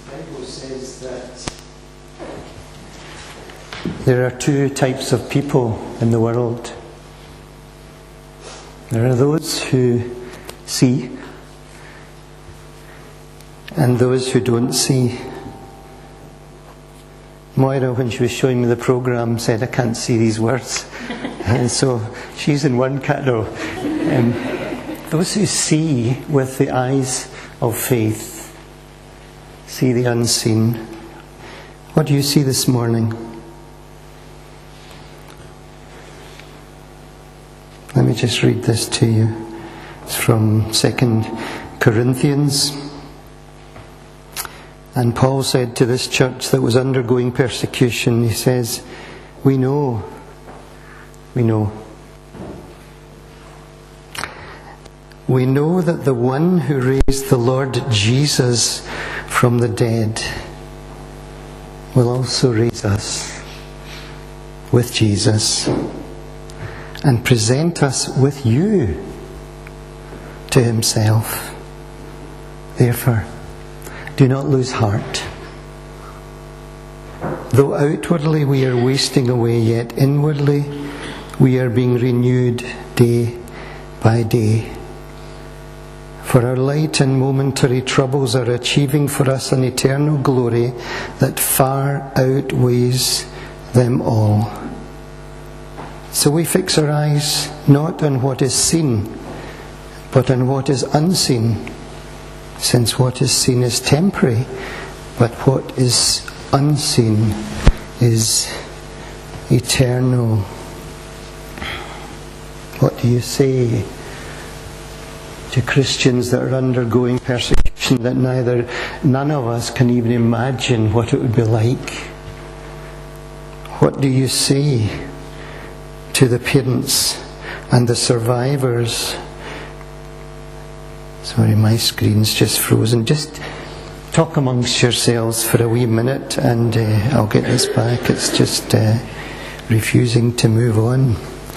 Bible says that there are two types of people in the world. There are those who see and those who don't see. Moira, when she was showing me the programme, said, I can't see these words. And so she's in one category. Those who see with the eyes of faith, see the unseen. What do you see this morning? Let me just read this to you. It's from 2 Corinthians. And Paul said to this church that was undergoing persecution, he says, we know that the one who raised the Lord Jesus from the dead will also raise us with Jesus and present us with you to himself. Therefore, do not lose heart. Though outwardly we are wasting away, yet inwardly we are being renewed day by day. For our light and momentary troubles are achieving for us an eternal glory that far outweighs them all. So we fix our eyes not on what is seen, but on what is unseen, since what is seen is temporary, but what is unseen is eternal. What do you say to Christians that are undergoing persecution that none of us can even imagine what it would be like? What do you say to the parents and the survivors? Sorry, my screen's just frozen. Just talk amongst yourselves for a wee minute and I'll get this back. It's just refusing to move on.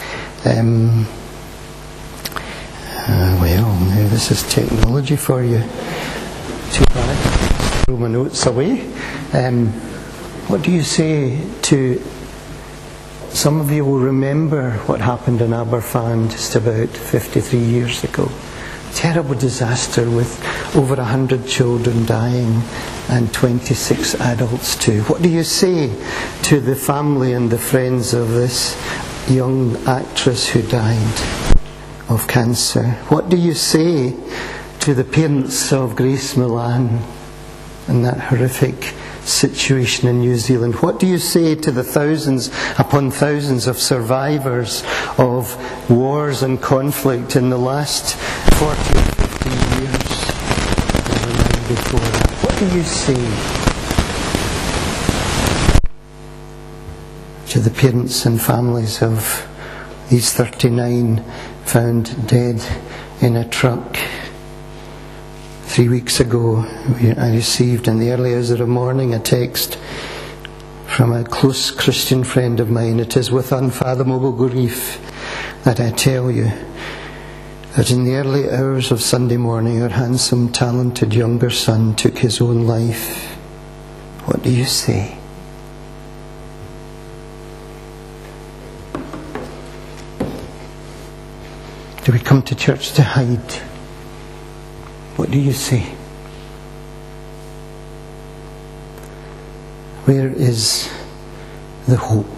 Well, now this is technology for you. Too bad. Throw my notes away. What do you say to... Some of you will remember what happened in Aberfan just about 53 years ago. Terrible disaster with over 100 children dying and 26 adults too. What do you say to the family and the friends of this young actress who died of cancer? What do you say to the parents of Grace Milan and that horrific situation in New Zealand? What do you say to the thousands upon thousands of survivors of wars and conflict in the last 40 or 50 years and before that? What do you say to the parents and families of these 39 found dead in a truck? 3 weeks ago, I received in the early hours of the morning a text from a close Christian friend of mine. It is with unfathomable grief that I tell you that in the early hours of Sunday morning, our handsome, talented younger son took his own life. What do you say? Do we come to church to hide? What do you say? Where is the hope?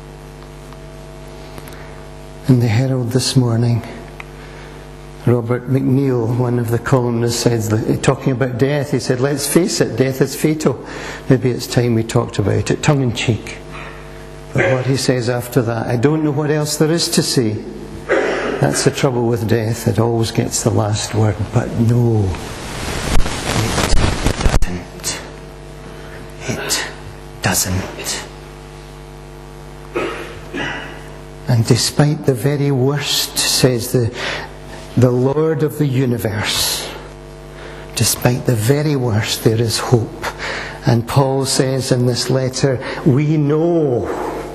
In the Herald this morning, Robert McNeil, one of the columnists, said, talking about death, he said, let's face it, death is fatal. Maybe it's time we talked about it, tongue in cheek. But what he says after that, I don't know what else there is to say. That's the trouble with death, it always gets the last word. But no, it doesn't. And despite the very worst, says the Lord of the universe, despite the very worst, there is hope. And Paul says in this letter, we know.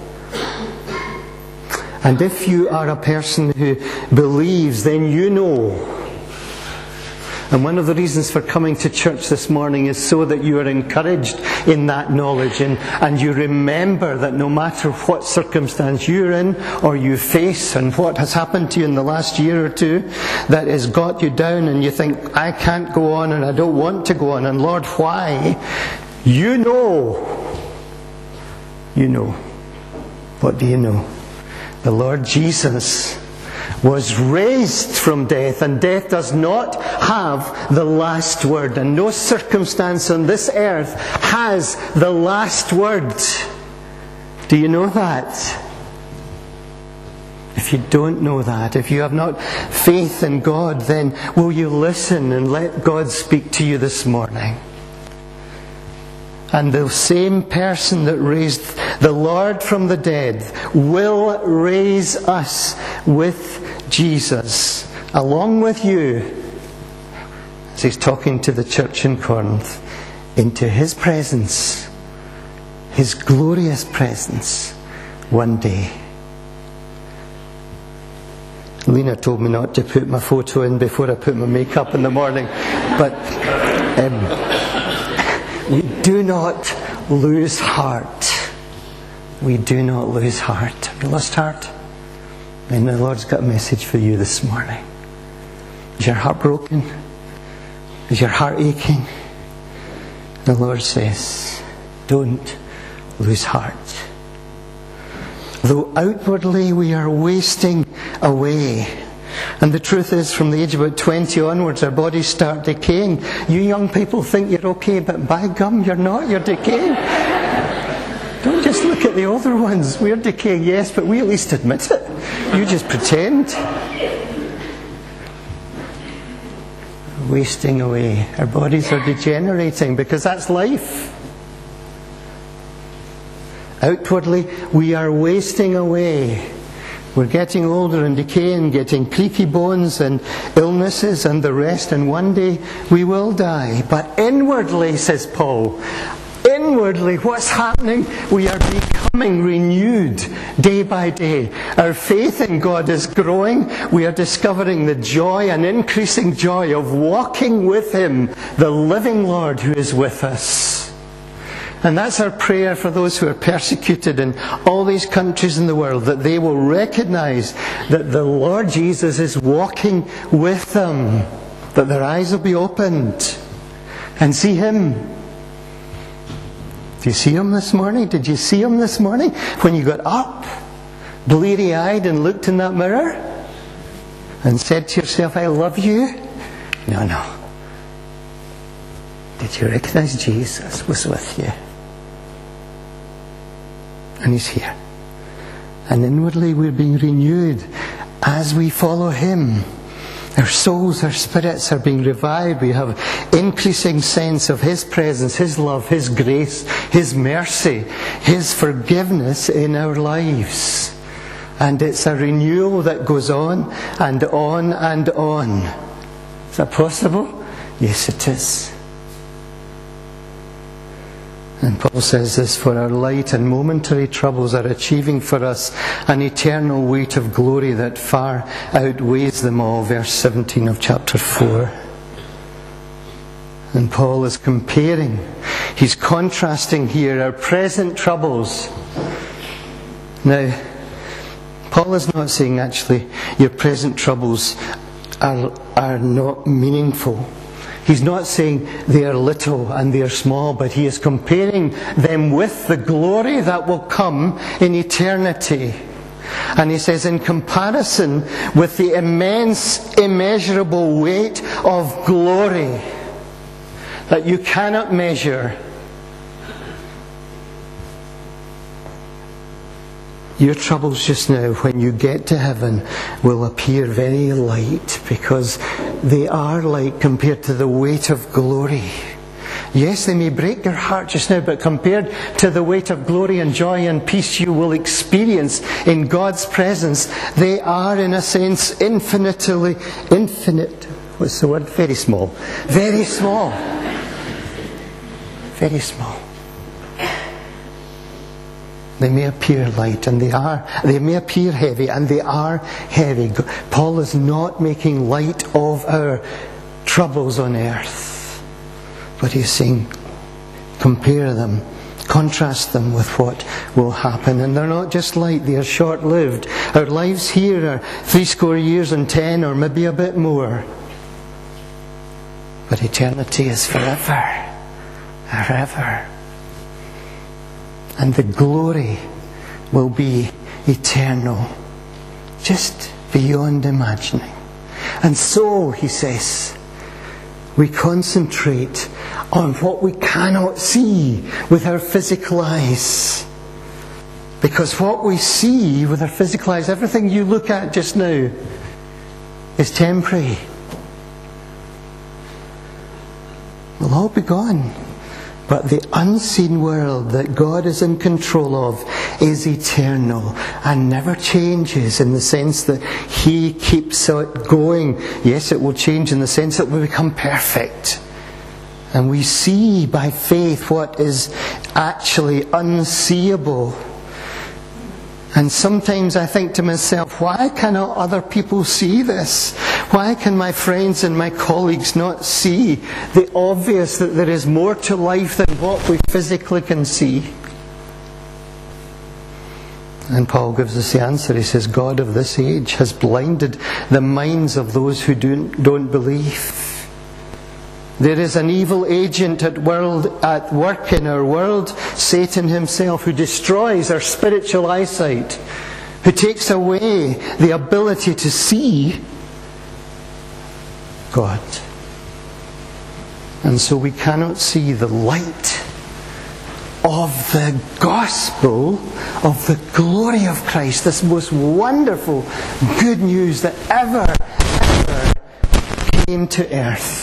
And if you are a person who believes, then you know And one of the reasons for coming to church this morning is so that you are encouraged in that knowledge, and you remember that no matter what circumstance you're in or you face and what has happened to you in the last year or two that has got you down and you think, I can't go on and I don't want to go on, and Lord, why? You know. You know. What do you know? The Lord Jesus was raised from death, and death does not have the last word, and no circumstance on this earth has the last word. Do you know that? If you don't know that, if you have not faith in God, then will you listen and let God speak to you this morning? And the same person that raised the Lord from the dead will raise us with Jesus, along with you, as he's talking to the church in Corinth, into his presence, his glorious presence, one day. Lena told me not to put my photo in before I put my makeup in the morning, but we do not lose heart. We do not lose heart. Have you lost heart? And the Lord's got a message for you this morning. Is your heart broken? Is your heart aching? The Lord says, don't lose heart. Though outwardly we are wasting away. And the truth is, from the age of about 20 onwards, our bodies start decaying. You young people think you're okay, but by gum, you're not. You're decaying. Don't just look at the older ones. We're decaying, yes, but we at least admit it. You just pretend. Wasting away. Our bodies are degenerating because that's life. Outwardly, we are wasting away. We're getting older and decaying, getting creaky bones and illnesses and the rest, and one day we will die. But inwardly, says Paul, inwardly, what's happening? We are becoming renewed day by day. Our faith in God is growing. We are discovering the joy and increasing joy of walking with Him, the living Lord who is with us. And that's our prayer for those who are persecuted in all these countries in the world, that they will recognize that the Lord Jesus is walking with them, that their eyes will be opened and see Him. Do you see Him this morning? Did you see Him this morning when you got up, bleary-eyed, and looked in that mirror and said to yourself, I love you? No. Did you recognize Jesus was with you? And He's here. And inwardly we're being renewed as we follow Him. Our souls, our spirits are being revived. We have increasing sense of His presence, His love, His grace, His mercy, His forgiveness in our lives. And it's a renewal that goes on and on and on. Is that possible? Yes, it is. And Paul says this, for our light and momentary troubles are achieving for us an eternal weight of glory that far outweighs them all. Verse 17 of chapter 4. And Paul is comparing, he's contrasting here our present troubles. Now, Paul is not saying actually your present troubles are not meaningful. He's not saying they are little and they are small, but he is comparing them with the glory that will come in eternity. And he says, in comparison with the immense, immeasurable weight of glory that you cannot measure, your troubles just now, when you get to heaven, will appear very light, because they are light compared to the weight of glory. Yes, they may break your heart just now, but compared to the weight of glory and joy and peace you will experience in God's presence, they are, in a sense, infinite. What's the word? Very small. Very small. Very small. They may appear light, and they may appear heavy, and they are heavy. Paul is not making light of our troubles on earth. But he's saying, compare them, contrast them with what will happen. And they're not just light, they are short-lived. Our lives here are 70 years and 10, or maybe a bit more. But eternity is forever, forever. And the glory will be eternal, just beyond imagining. And so, he says, we concentrate on what we cannot see with our physical eyes. Because what we see with our physical eyes, everything you look at just now, is temporary. Will all be gone. But the unseen world that God is in control of is eternal and never changes, in the sense that He keeps it going. Yes, it will change in the sense that we become perfect. And we see by faith what is actually unseeable. And sometimes I think to myself, why cannot other people see this? Why can my friends and my colleagues not see the obvious, that there is more to life than what we physically can see? And Paul gives us the answer. He says, God of this age has blinded the minds of those who don't believe. There is an evil agent at work in our world, Satan himself, who destroys our spiritual eyesight, who takes away the ability to see God. And so we cannot see the light of the gospel of the glory of Christ, this most wonderful good news that ever came to earth.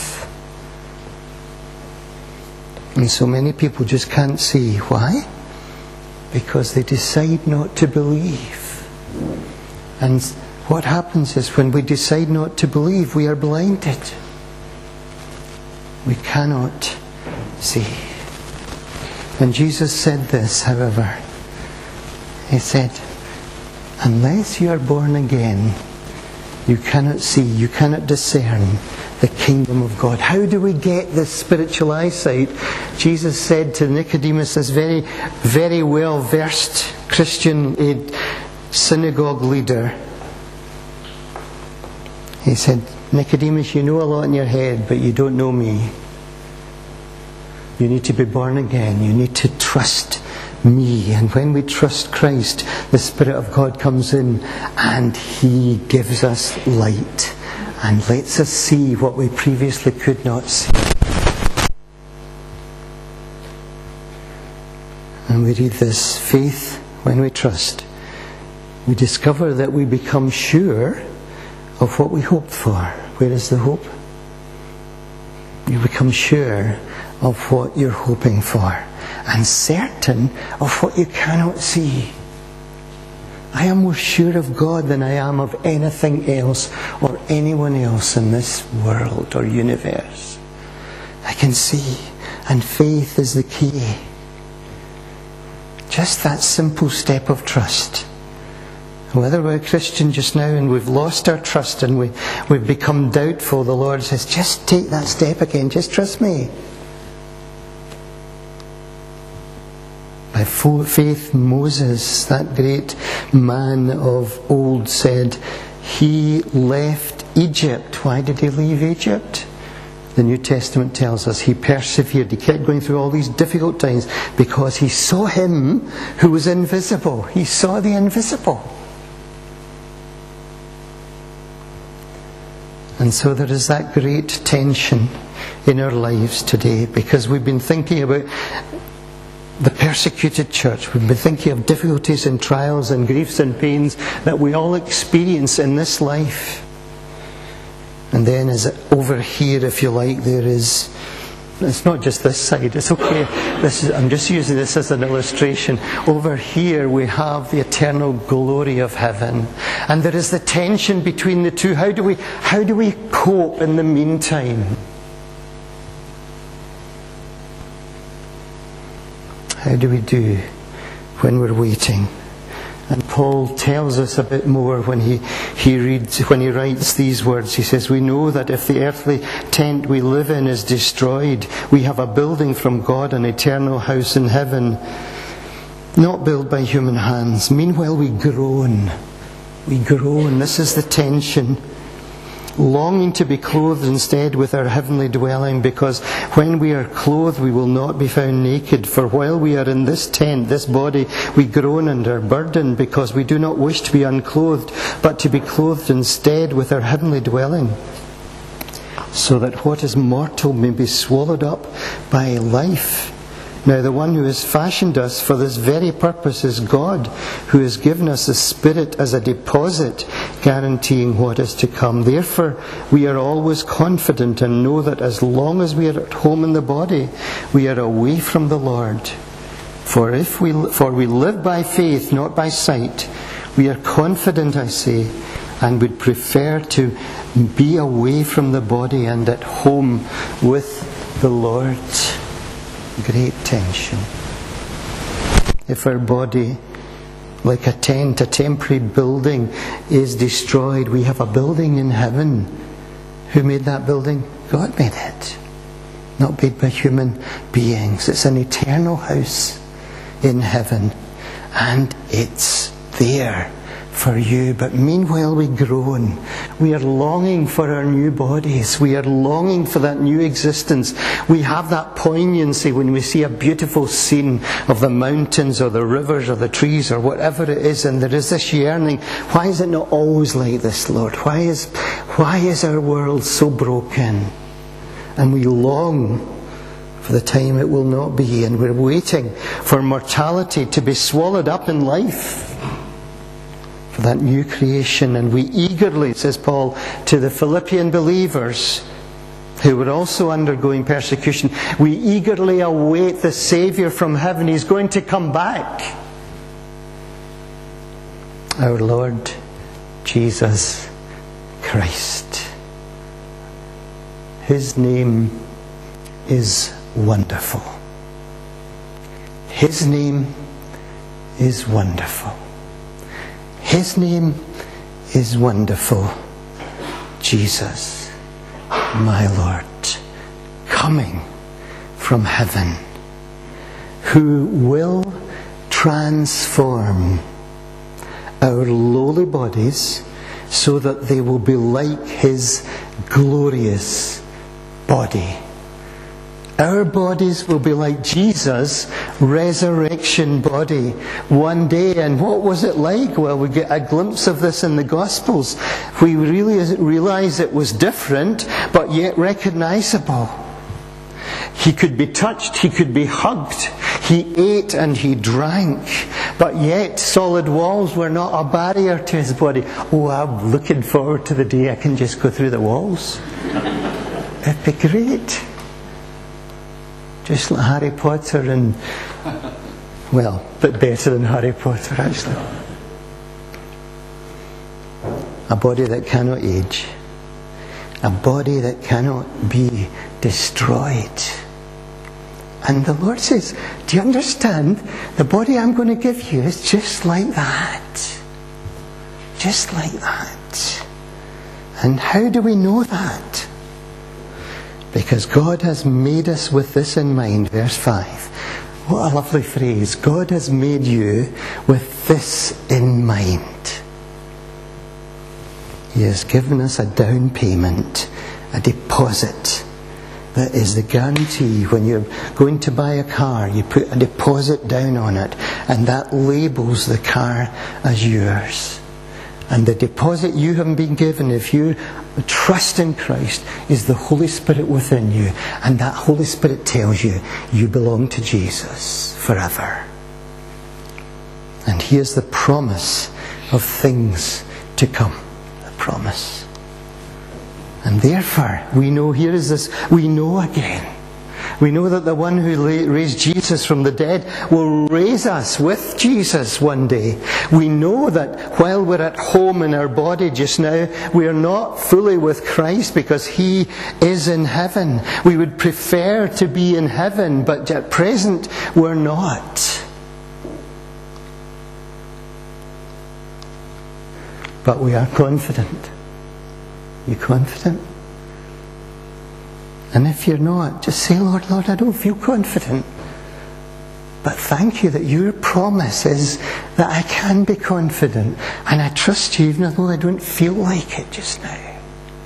And so many people just can't see. Why? Because they decide not to believe. And what happens is, when we decide not to believe, we are blinded. We cannot see. When Jesus said this, however, He said, unless you are born again, you cannot see, you cannot discern the kingdom of God. How do we get this spiritual eyesight? Jesus said to Nicodemus, this very, very well versed Christian synagogue leader, He said, Nicodemus, you know a lot in your head, but you don't know me. You need to be born again. You need to trust me. And when we trust Christ, the Spirit of God comes in and He gives us light and lets us see what we previously could not see. And we read this: faith, when we trust, we discover that we become sure of what we hoped for. Where is the hope? You become sure of what you're hoping for, and certain of what you cannot see. I am more sure of God than I am of anything else or anyone else in this world or universe. I can see, and faith is the key. Just that simple step of trust. Whether we're a Christian just now and we've lost our trust and we've become doubtful, the Lord says, just take that step again, just trust me. By faith, Moses, that great man of old, said he left Egypt. Why did he leave Egypt? The New Testament tells us he persevered. He kept going through all these difficult times because he saw Him who was invisible. He saw the invisible. And so there is that great tension in our lives today, because we've been thinking about the persecuted church. We've been thinking of difficulties and trials and griefs and pains that we all experience in this life. And then as over here, if you like, there is, it's not just this side, it's okay. I'm just using this as an illustration. Over here we have the eternal glory of heaven. And there is the tension between the two. How do we cope in the meantime? How do we do when we're waiting? And Paul Paul tells us a bit more when he writes these words. He says, "We know that if the earthly tent we live in is destroyed, we have a building from God, an eternal house in heaven, not built by human hands." Meanwhile we groan. We groan. This is the tension. Longing to be clothed instead with our heavenly dwelling, because when we are clothed we will not be found naked. For while we are in this tent, this body, we groan and are burdened, because we do not wish to be unclothed, but to be clothed instead with our heavenly dwelling, so that what is mortal may be swallowed up by life. Now the one who has fashioned us for this very purpose is God, who has given us the Spirit as a deposit, guaranteeing what is to come. Therefore we are always confident and know that as long as we are at home in the body, we are away from the Lord. For we live by faith, not by sight. We are confident, I say, and would prefer to be away from the body and at home with the Lord. Great tension. If our body, like a tent, a temporary building, is destroyed, we have a building in heaven. Who made that building? God made it. Not made by human beings. It's an eternal house in heaven, and it's there for you. But meanwhile we groan. We are longing for our new bodies. We are longing for that new existence. We have that poignancy when we see a beautiful scene of the mountains or the rivers or the trees or whatever it is, and there is this yearning. Why is it not always like this, Lord? Why is our world so broken? And we long for the time it will not be, and we're waiting for mortality to be swallowed up in life, for that new creation. And we eagerly, says Paul to the Philippian believers who were also undergoing persecution, we eagerly await the Saviour from heaven. He's going to come back. Our Lord Jesus Christ. His name is wonderful. His name is wonderful. His name is wonderful. Jesus, my Lord, coming from heaven, who will transform our lowly bodies so that they will be like His glorious body. Our bodies will be like Jesus' resurrection body one day. And what was it like? Well, we get a glimpse of this in the Gospels. We really realize it was different, but yet recognizable. He could be touched, he could be hugged, he ate and he drank, but yet solid walls were not a barrier to his body. Oh, I'm looking forward to the day I can just go through the walls. It'd be great. Just like Harry Potter, and, well, but better than Harry Potter, actually. A body that cannot age. A body that cannot be destroyed. And the Lord says, do you understand? The body I'm going to give you is just like that. Just like that. And how do we know that? Because God has made us with this in mind. Verse 5. What a lovely phrase. God has made you with this in mind. He has given us a down payment, a deposit. That is the guarantee. When you're going to buy a car, you put a deposit down on it, and that labels the car as yours. And the deposit you have been given, if you trust in Christ, is the Holy Spirit within you. And that Holy Spirit tells you, you belong to Jesus forever. And here's the promise of things to come. The promise. And therefore, we know, here is this, we know again. We know that the one who raised Jesus from the dead will raise us with Jesus one day. We know that while we're at home in our body just now, we are not fully with Christ because He is in heaven. We would prefer to be in heaven, but at present we're not. but we are confident. You confident? And if you're not, just say, Lord, I don't feel confident. But thank you that your promise is that I can be confident. And I trust you even though I don't feel like it just now.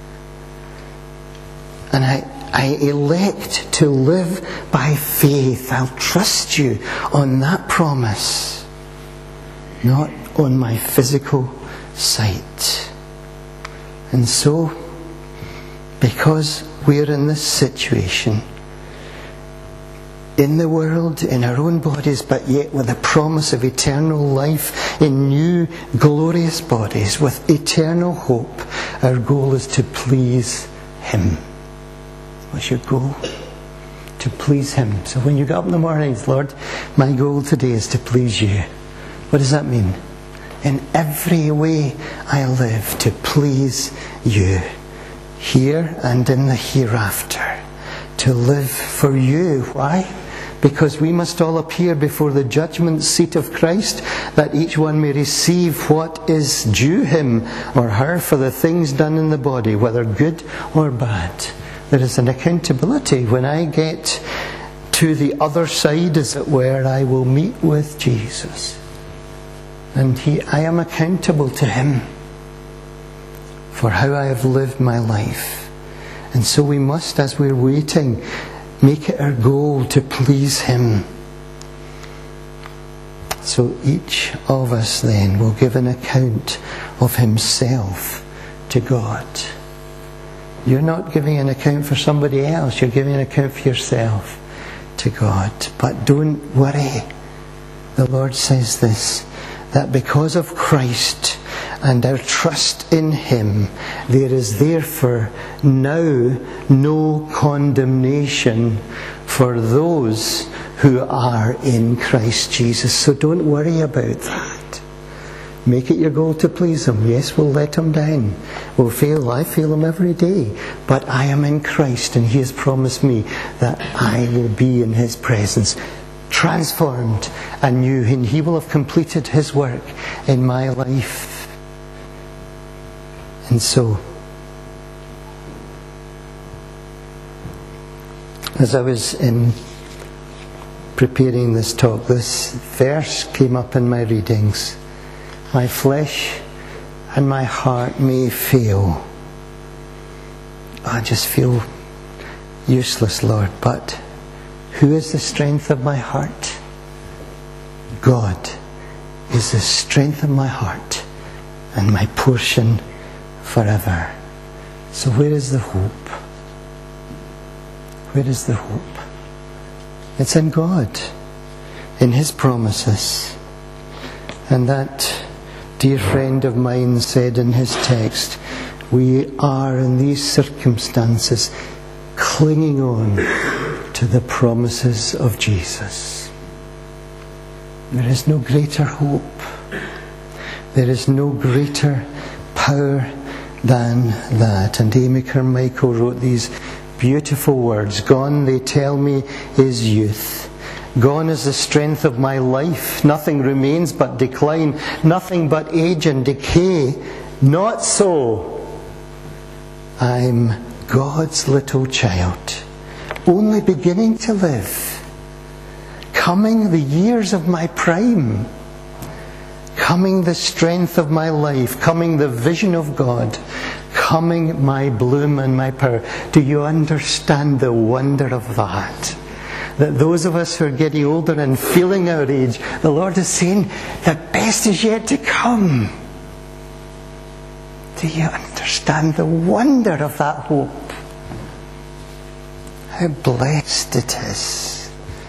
And I elect to live by faith. I'll trust you on that promise, not on my physical sight. And so, because we're in this situation, in the world, in our own bodies, but yet with a promise of eternal life in new glorious bodies with eternal hope, our goal is to please Him. What's your goal? To please Him. So when you get up in the mornings, Lord, my goal today is to please you. What does that mean? In every way I live to please you, here and in the hereafter. To live for you. Why? Because we must all appear before the judgment seat of Christ, that each one may receive what is due him or her for the things done in the body, whether good or bad. There is an accountability. When I get to the other side, as it were, I will meet with Jesus. And I am accountable to Him for how I have lived my life. And so we must, as we're waiting, make it our goal to please Him. So each of us then will give an account of himself to God. You're not giving an account for somebody else, you're giving an account for yourself to God. But don't worry. The Lord says this, that because of Christ and our trust in Him, there is therefore now no condemnation for those who are in Christ Jesus. So don't worry about that. Make it your goal to please Him. Yes, we'll let Him down. We'll fail. I fail Him every day. But I am in Christ, and He has promised me that I will be in His presence, transformed anew, and He will have completed His work in my life. And so, as I was preparing this talk, this verse came up in my readings. My flesh and my heart may fail. I just feel useless, Lord, but who is the strength of my heart? God is the strength of my heart and my portion forever. So where is the hope? Where is the hope? It's in God, in His promises. And that dear friend of mine said in his text, we are in these circumstances clinging on to the promises of Jesus. There is no greater hope. There is no greater power than that. And Amy Carmichael wrote these beautiful words. Gone, they tell me, is youth. Gone is the strength of my life. Nothing remains but decline. Nothing but age and decay. Not so. I'm God's little child, only beginning to live. Coming the years of my prime. Coming the strength of my life. Coming the vision of God. Coming my bloom and my power. Do you understand the wonder of that? That those of us who are getting older and feeling our age, the Lord is saying, the best is yet to come. Do you understand the wonder of that hope? How blessed it is.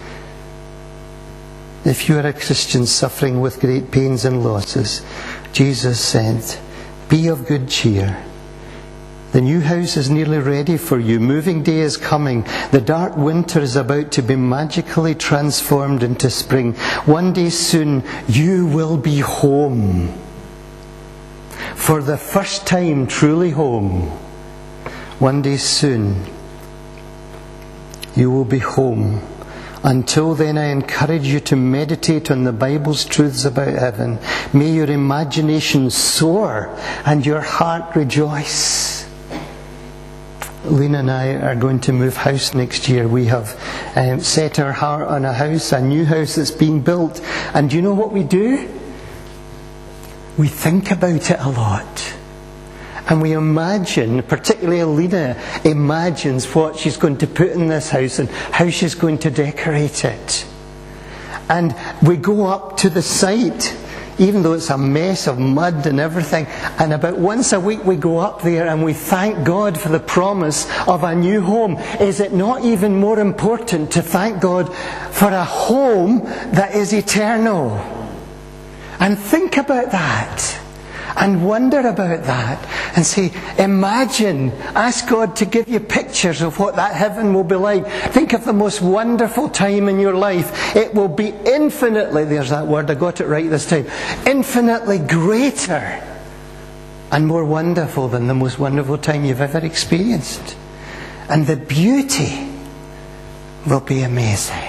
If you are a Christian suffering with great pains and losses, Jesus said, be of good cheer. The new house is nearly ready for you. Moving day is coming. The dark winter is about to be magically transformed into spring. One day soon, you will be home. For the first time, truly home. One day soon, you will be home Until then, I encourage you to meditate on the Bible's truths about heaven. May your imagination soar and your heart rejoice. Lena and I are going to move house next year. We have set our heart on a house, a new house that's being built. And do you know what we do? We think about it a lot. And we imagine, particularly Lena imagines what she's going to put in this house and how she's going to decorate it. And we go up to the site, even though it's a mess of mud and everything, and about once a week we go up there and we thank God for the promise of a new home. Is it not even more important to thank God for a home that is eternal? And think about that. And wonder about that. And say, imagine, ask God to give you pictures of what that heaven will be like. Think of the most wonderful time in your life. It will be infinitely, there's that word, I got it right this time, infinitely greater and more wonderful than the most wonderful time you've ever experienced. And the beauty will be amazing.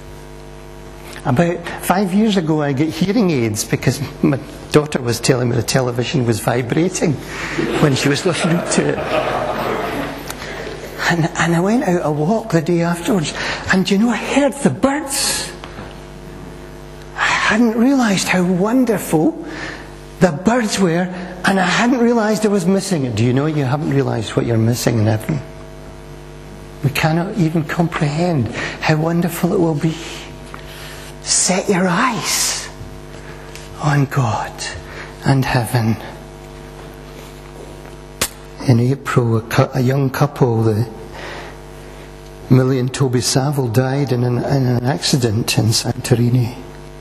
About 5 years ago I got hearing aids because my daughter was telling me the television was vibrating when she was listening to it. And I went out a walk the day afterwards, and I heard the birds. I hadn't realised how wonderful the birds were, and I hadn't realised I was missing it. Do you know you haven't realised what you're missing in heaven? We cannot even comprehend how wonderful it will be. Set your eyes on God and heaven. In April, a young couple, Millie and Toby Saville, died in an accident in Santorini.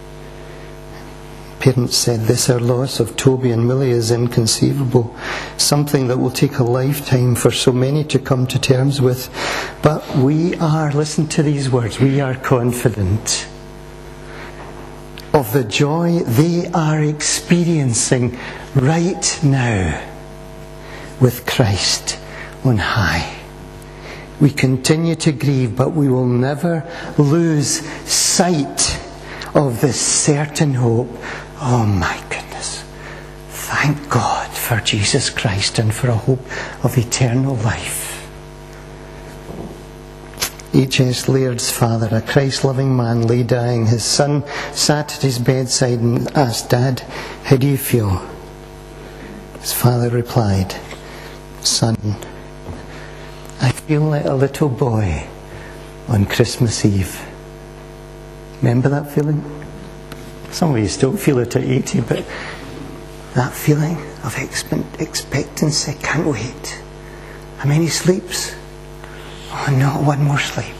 Parents said, "This, our loss of Toby and Millie, is inconceivable. Something that will take a lifetime for so many to come to terms with. But we are," listen to these words, "we are confident of the joy they are experiencing right now with Christ on high. We continue to grieve, but we will never lose sight of this certain hope." Oh my goodness. Thank God for Jesus Christ and for a hope of eternal life. H.S. Laird's father, a Christ-loving man, lay dying. His son sat at his bedside and asked, "Dad, how do you feel?" His father replied, "Son, I feel like a little boy on Christmas Eve." Remember that feeling? Some of you still feel it at 80, but that feeling of expectancy, can't wait. How many sleeps? Oh, not one more sleep.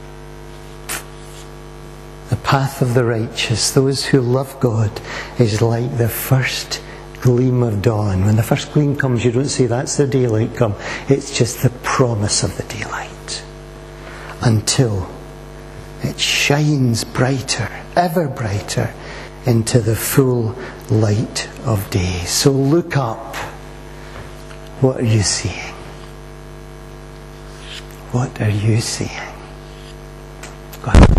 The path of the righteous, those who love God, is like the first gleam of dawn. When the first gleam comes, you don't say that's the daylight come. It's just the promise of the daylight. Until it shines brighter, ever brighter, into the full light of day. So look up. What are you seeing? What are you seeing? God.